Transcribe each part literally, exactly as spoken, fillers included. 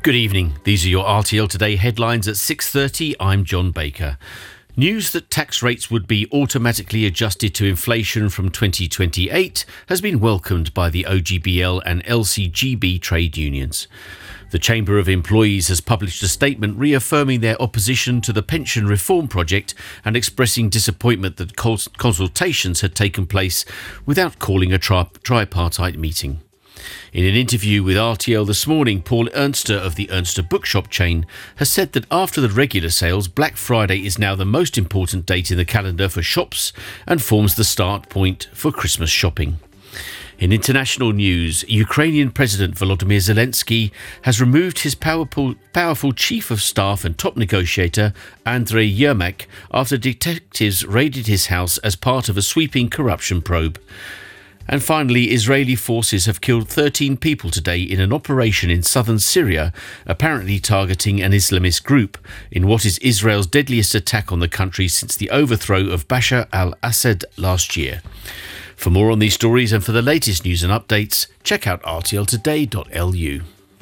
Good evening. These are your R T L Today headlines at six thirty. I'm John Baker. News that tax rates would be automatically adjusted to inflation from twenty twenty-eight has been welcomed by the O G B L and L C G B trade unions. The Chamber of Employees has published a statement reaffirming their opposition to the pension reform project and expressing disappointment that consultations had taken place without calling a tri- tripartite meeting. In an interview with R T L this morning, Paul Ernster of the Ernster bookshop chain has said that after the regular sales, Black Friday is now the most important date in the calendar for shops and forms the start point for Christmas shopping. In international news, Ukrainian President Volodymyr Zelensky has removed his powerful, powerful chief of staff and top negotiator, Andrei Yermak, after detectives raided his house as part of a sweeping corruption probe. And finally, Israeli forces have killed thirteen people today in an operation in southern Syria, apparently targeting an Islamist group, in what is Israel's deadliest attack on the country since the overthrow of Bashar al-Assad last year. For more on these stories and for the latest news and updates, check out r t l today dot l u.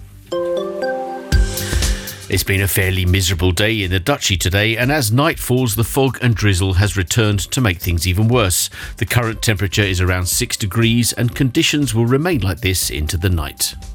It's been a fairly miserable day in the Duchy today, and as night falls, the fog and drizzle has returned to make things even worse. The current temperature is around six degrees, and conditions will remain like this into the night.